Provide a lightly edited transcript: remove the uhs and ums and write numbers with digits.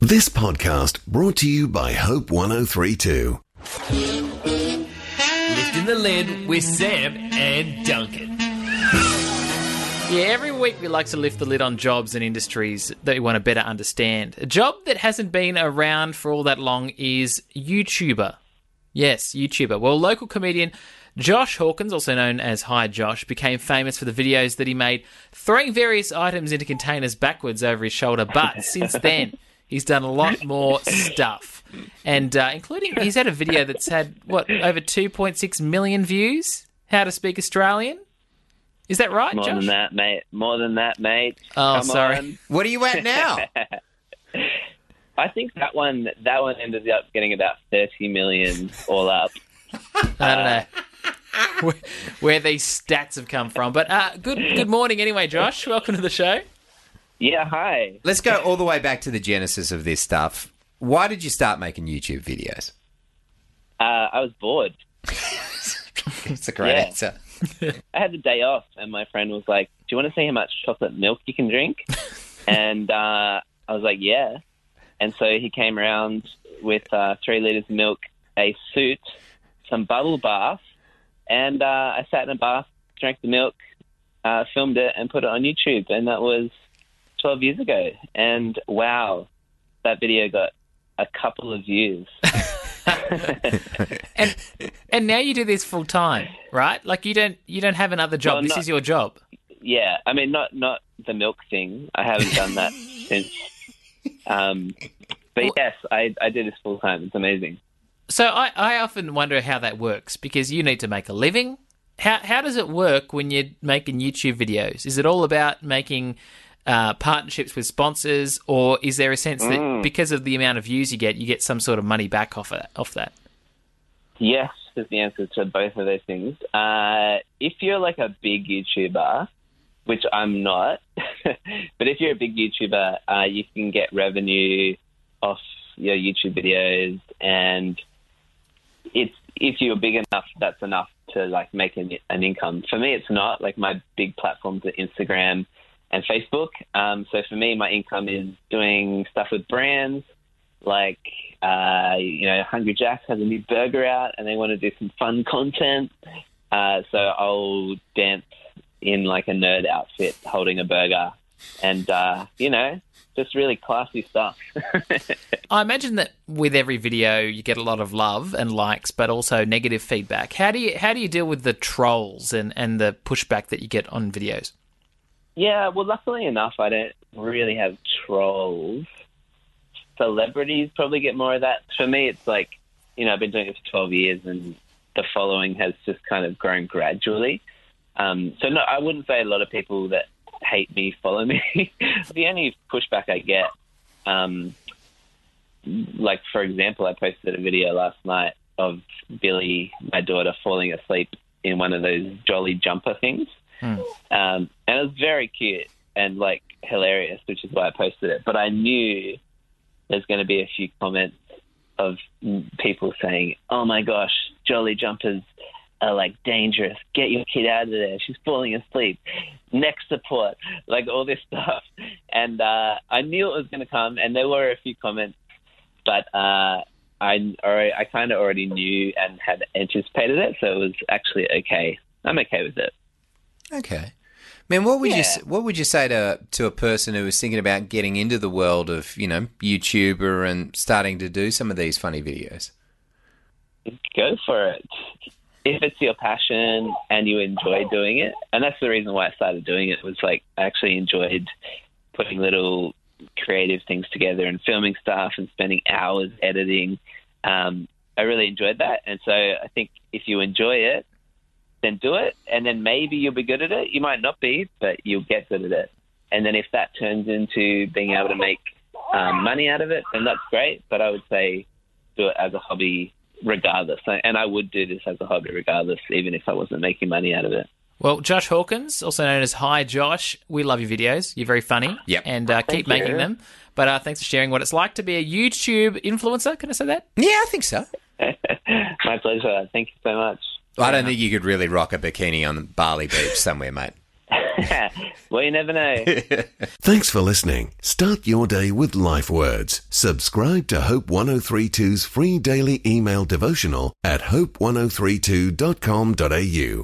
This podcast brought to you by Hope 103.2. Lifting the lid with Sam and Duncan. Yeah, every week we like to lift the lid on jobs and industries that we want to better understand. A job that hasn't been around for all that long is YouTuber. Yes, YouTuber. Well, local comedian Josh Hawkins, also known as Hi Josh, became famous for the videos that he made throwing various items into containers backwards over his shoulder. But since then, he's done a lot more stuff. And including, he's had a video that's had, over 2.6 million views? How to Speak Australian? Is that right, More Josh? than that, mate. More than that, mate. Oh, Come sorry. on. What are you at now? I think that one ended up getting about 30 million all up. I don't know where these stats have come from. But good morning anyway, Josh. Welcome to the show. Yeah, hi. Let's go all the way back to the genesis of this stuff. Why did you start making YouTube videos? I was bored. That's a great Yeah. answer. I had the day off, and my friend was like, "Do you want to see how much chocolate milk you can drink?" And I was like, "Yeah." And so he came around with 3 litres of milk, a suit, some bubble bath, and I sat in a bath, drank the milk, filmed it, and put it on YouTube. And that was 12 years ago. And wow, that video got a couple of views. And now you do this full time, right? Like you don't have another job. Well, this is your job. Yeah, I mean, not the milk thing. I haven't done that since. But yes, I do this full time. It's amazing. So I often wonder how that works because you need to make a living. How does it work when you're making YouTube videos? Is it all about making partnerships with sponsors, or is there a sense that because of the amount of views you get some sort of money back off that? Yes, is the answer to both of those things. If you're like a big YouTuber, which I'm not, but if you're a big YouTuber, you can get revenue off your YouTube videos, and if you're big enough, that's enough to like make an income. For me, it's not. Like my big platforms are Instagram and Facebook. So for me, my income is doing stuff with brands. Like, Hungry Jack's has a new burger out and they want to do some fun content. So I'll dance in like a nerd outfit holding a burger and, just really classy stuff. I imagine that with every video you get a lot of love and likes, but also negative feedback. How do you deal with the trolls and the pushback that you get on videos? Yeah, well, luckily enough, I don't really have trolls. Celebrities probably get more of that. For me, it's like, I've been doing it for 12 years and the following has just kind of grown gradually. So no, I wouldn't say a lot of people that hate me follow me. The only pushback I get, like, for example, I posted a video last night of Billy, my daughter, falling asleep in one of those jolly jumper things. And it was very cute and like hilarious, which is why I posted it. But I knew there's going to be a few comments of people saying, "Oh my gosh, jolly jumpers are like dangerous. Get your kid out of there. She's falling asleep. Neck support," like all this stuff. And I knew it was going to come, and there were a few comments, but I kind of already knew and had anticipated it, so it was actually okay. I'm okay with it. Okay. Man, what would you say to a person who is thinking about getting into the world of, YouTuber and starting to do some of these funny videos? Go for it. If it's your passion and you enjoy doing it, and that's the reason why I started doing it, was like I actually enjoyed putting little creative things together and filming stuff and spending hours editing. I really enjoyed that. And so I think if you enjoy it, then do it, and then maybe you'll be good at it. You might not be, but you'll get good at it. And then if that turns into being able to make money out of it, then that's great. But I would say do it as a hobby regardless. And I would do this as a hobby regardless, even if I wasn't making money out of it. Well, Josh Hawkins, also known as Hi Josh, we love your videos. You're very funny. Yep. And keep making them. But thanks for sharing what it's like to be a YouTube influencer. Can I say that? Yeah, I think so. My pleasure. Thank you so much. I don't think you could really rock a bikini on Bali Beach somewhere, mate. Well, you never know. Thanks for listening. Start your day with life words. Subscribe to Hope 1032's free daily email devotional at hope1032.com.au.